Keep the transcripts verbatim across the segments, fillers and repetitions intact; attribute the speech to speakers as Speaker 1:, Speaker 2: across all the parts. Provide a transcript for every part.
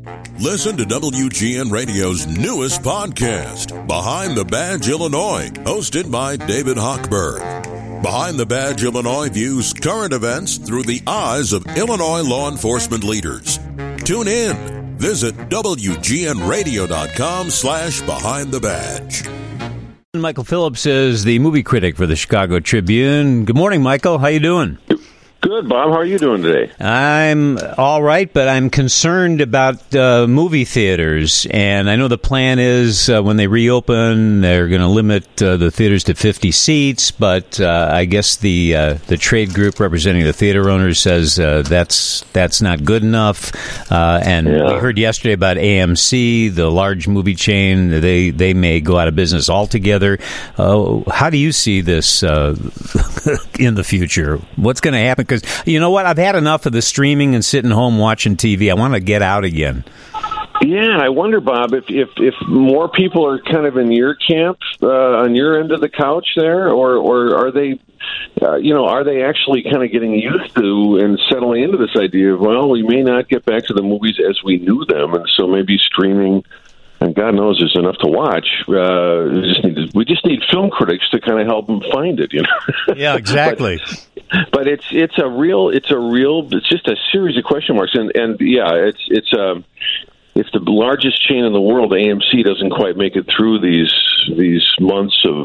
Speaker 1: Listen to W G N Radio's newest podcast, Behind the Badge Illinois, hosted by David Hochberg. Behind the Badge Illinois views current events through the eyes of Illinois law enforcement leaders. Tune in. Visit W G N radio dot com slash behind the badge.
Speaker 2: Michael Phillips is the movie critic for the Chicago Tribune. Good morning, Michael. How you doing?
Speaker 3: Good, Bob. How are you doing today?
Speaker 2: I'm all right, but I'm concerned about uh, movie theaters. And I know the plan is uh, when they reopen, they're going to limit uh, the theaters to fifty seats. But uh, I guess the uh, the trade group representing the theater owners says uh, that's that's not good enough. Uh, and yeah. we heard yesterday about A M C, the large movie chain. They they may go out of business altogether. Uh, how do you see this uh, in the future? What's going to happen? Because, you know what, I've had enough of the streaming and sitting home watching T V. I want to get out again.
Speaker 3: Yeah, I wonder, Bob, if if, if more people are kind of in your camp, uh, on your end of the couch there, or, or are they, uh, you know, are they actually kind of getting used to and settling into this idea of, well, we may not get back to the movies as we knew them, and so maybe streaming, and God knows there's enough to watch. Uh, we, just need, we just need film critics to kind of help them find it, you know?
Speaker 2: Yeah, exactly.
Speaker 3: but, But it's it's a real it's a real it's just a series of question marks, and and yeah, it's it's um if the largest chain in the world, A M C, doesn't quite make it through these these months of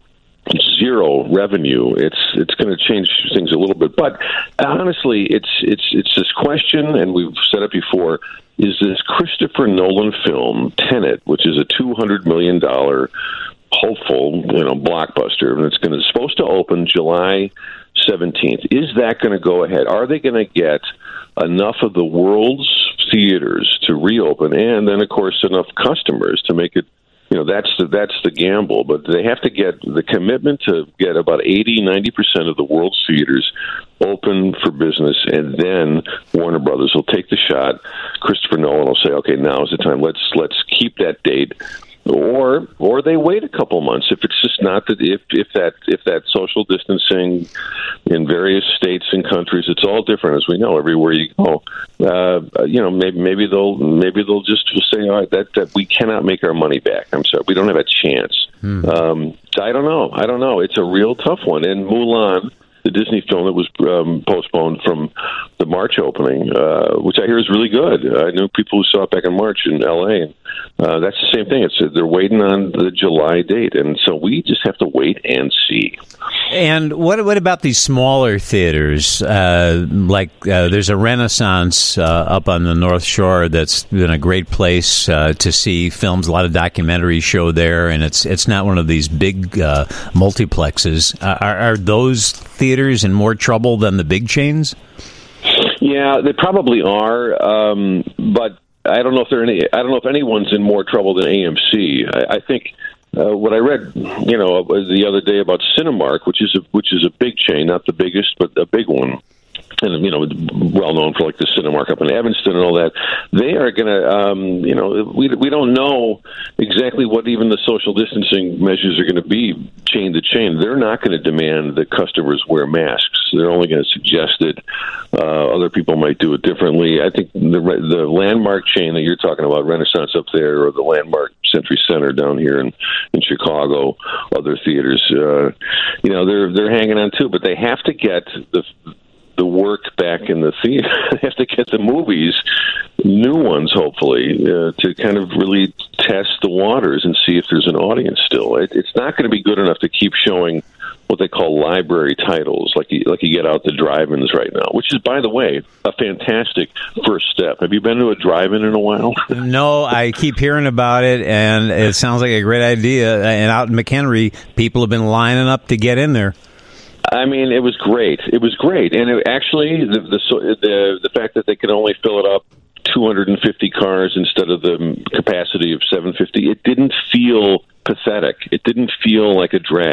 Speaker 3: zero revenue, it's it's going to change things a little bit. But honestly, it's it's it's this question, and we've said it before: is this Christopher Nolan film Tenet, which is a two hundred million dollar hopeful, you know, blockbuster, and it's going to supposed to open July seventeenth. Is that going to go ahead? Are they going to get enough of the world's theaters to reopen, and then, of course, enough customers to make it? You know, that's the that's the gamble. But they have to get the commitment to get about eighty, ninety percent of the world's theaters open for business, and then Warner Brothers will take the shot. Christopher Nolan will say, "Okay, now is the time. Let's let's keep that date." Or, or they wait a couple months if it's just not that if if that if that social distancing in various states and countries, it's all different, as we know, everywhere you go. Uh, you know, maybe maybe they'll maybe they'll just say, all right, that, that we cannot make our money back. I'm sorry, we don't have a chance. Hmm. Um, I don't know. I don't know. It's a real tough one. And Mulan, the Disney film that was um, postponed from the March opening, uh, which I hear is really good. I know people who saw it back in March in L A, and uh, that's the same thing. It's uh, they're waiting on the July date, and so we just have to wait and see.
Speaker 2: And what what about these smaller theaters? Uh, like uh, there's a Renaissance uh, up on the North Shore that's been a great place uh, to see films. A lot of documentaries show there, and it's it's not one of these big uh, multiplexes. Uh, are, are those theaters in more trouble than the big chains?
Speaker 3: Yeah, they probably are, um, but I don't know if there are any. I don't know if anyone's in more trouble than A M C. I, I think uh, what I read, you know, the other day about Cinemark, which is a, which is a big chain, not the biggest, but a big one. And, you know, well known for like the Cinemark up in Evanston and all that. They are going to, um, you know, we we don't know exactly what even the social distancing measures are going to be chain to chain. They're not going to demand that customers wear masks. They're only going to suggest it. Uh, other people might do it differently. I think the the Landmark chain that you're talking about, Renaissance up there, or the Landmark Century Center down here in, in Chicago, other theaters, uh, you know, they're they're hanging on too. But they have to get the the work back in the theater. They have to get the movies, new ones hopefully, uh, to kind of really test the waters and see if there's an audience still. It, it's not going to be good enough to keep showing what they call library titles, like you, like you get out the drive-ins right now, which is, by the way, a fantastic first step. Have you been to a drive-in in a while?
Speaker 2: No, I keep hearing about it, and it sounds like a great idea. And out in McHenry, people have been lining up to get in there.
Speaker 3: I mean, it was great. It was great, and it, actually, the, the the the fact that they could only fill it up two hundred fifty cars instead of the capacity of seven hundred fifty, it didn't feel pathetic. It didn't feel like a drag.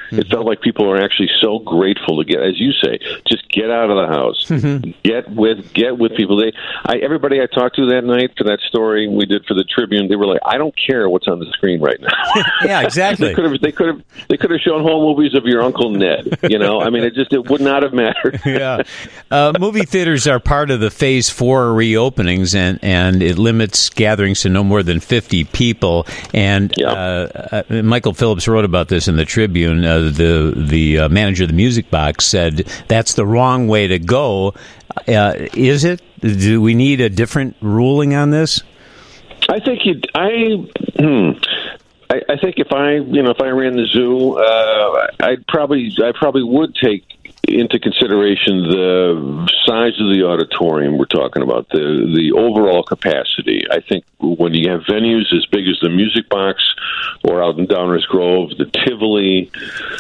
Speaker 3: Mm-hmm. It felt like people were actually so grateful to get, as you say, just get out of the house, mm-hmm. get with get with people. They, I, everybody I talked to that night for that story we did for the Tribune, they were like, I don't care what's on the screen right now.
Speaker 2: Yeah, exactly.
Speaker 3: they could have they could have they could have shown home movies of your Uncle Ned. You know, I mean, it just it would not have mattered.
Speaker 2: Yeah, uh, movie theaters are part of the Phase Four reopenings, and and it limits gatherings to no more than fifty people. And yeah. uh, uh, Michael Phillips wrote about this in the Tribune. Uh, the the uh, manager of the Music Box said that's the wrong way to go. Uh, is it? Do we need a different ruling on this?
Speaker 3: I think you. I. Hmm. I, I think if I, you know, if I ran the zoo, uh, I'd probably, I probably would take into consideration the size of the auditorium we're talking about, the the overall capacity. I think when you have venues as big as the Music Box or out in Downers Grove, the Tivoli,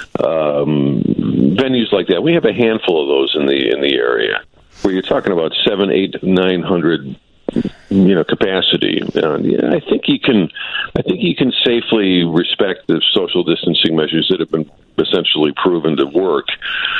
Speaker 3: um, venues like that, we have a handful of those in the in the area where you're talking about seven, eight, nine hundred. You know, capacity. Uh, yeah, I think you can. I think you can safely respect the social distancing measures that have been essentially proven to work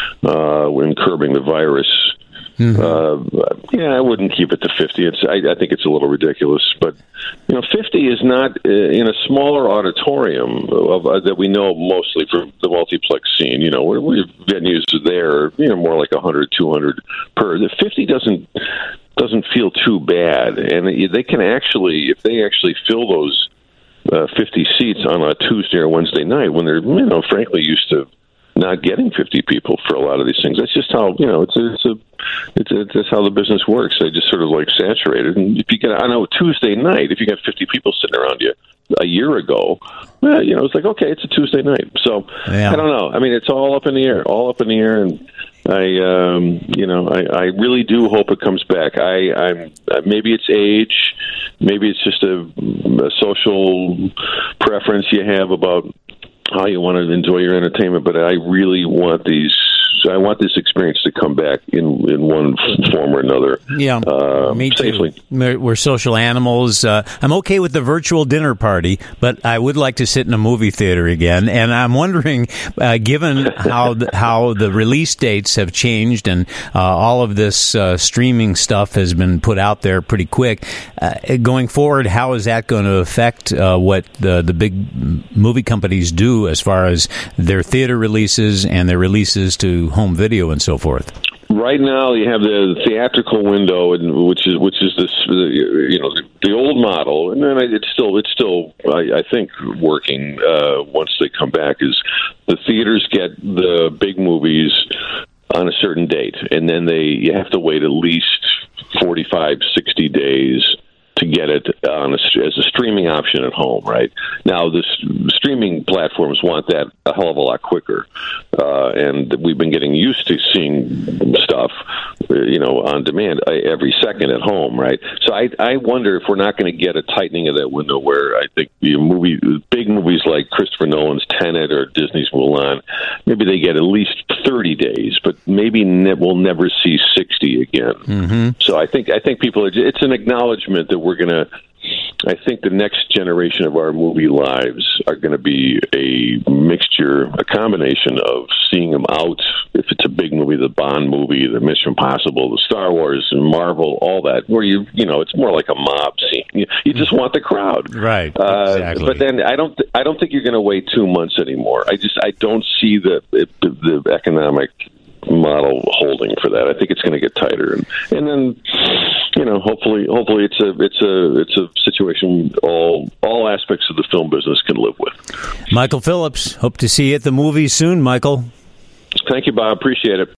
Speaker 3: uh, when curbing the virus. Mm-hmm. Uh, yeah, I wouldn't keep it to fifty. It's. I, I think it's a little ridiculous, but you know, fifty is not uh, in a smaller auditorium of, uh, that we know mostly from the multiplex scene. You know, where we have venues there, you know, more like one hundred, two hundred per. The fifty doesn't. doesn't feel too bad, and they can actually, if they actually fill those uh, fifty seats on a Tuesday or Wednesday night, when they're, you know, frankly used to not getting fifty people for a lot of these things. That's just how, you know, it's a, it's a, it's a, that's how the business works. They just sort of like saturate it, and if you get on a Tuesday night, if you got fifty people sitting around you a year ago, well, you know, it's like, okay, it's a Tuesday night. So yeah. I don't know. I mean, it's all up in the air, all up in the air, and I, um, you know, I, I really do hope it comes back. I, I'm uh, maybe it's age, maybe it's just a, a social preference you have about how you want to enjoy your entertainment. But I really want these. I want this experience to come back in in one form or another. Yeah, uh,
Speaker 2: me too.
Speaker 3: Safely.
Speaker 2: We're social animals. Uh, I'm okay with the virtual dinner party, but I would like to sit in a movie theater again. And I'm wondering, uh, given how the, how the release dates have changed and uh, all of this uh, streaming stuff has been put out there pretty quick, uh, going forward, how is that going to affect uh, what the the big movie companies do as far as their theater releases and their releases to home video and so forth?
Speaker 3: Right now, you have the theatrical window, which is which is this, you know, the old model, and then it's still it's still I, I think working uh, once they come back. Is the theaters get the big movies on a certain date, and then they you have to wait at least forty-five, sixty days to get it on a, as a streaming option at home. Right now, the streaming platforms want that a hell of a lot quicker, uh, and we've been getting used to seeing stuff, you know, on demand every second at home. Right, so I I wonder if we're not going to get a tightening of that window where I think the movie, big movies like Christopher Nolan's Tenet or Disney's Mulan, maybe they get at least thirty days, but maybe ne- we'll never see sixty again. Mm-hmm. So I think I think people are. It's an acknowledgement that we're going to. I think the next generation of our movie lives are going to be a mixture, a combination of seeing them out. If it's a big movie, the Bond movie, the Mission Impossible, the Star Wars, and Marvel, all that, where you you know it's more like a mob scene. You, you just want the crowd,
Speaker 2: right?
Speaker 3: Uh,
Speaker 2: exactly.
Speaker 3: But then I don't th- I don't think you're going to wait two months anymore. I just I don't see the the, the economic model holding for that. I think it's going to get tighter, and, and then you know, hopefully, hopefully it's a it's a it's a situation all all aspects of the film business can live with.
Speaker 2: Michael Phillips, hope to see you at the movies soon, Michael.
Speaker 3: Thank you, Bob. Appreciate it.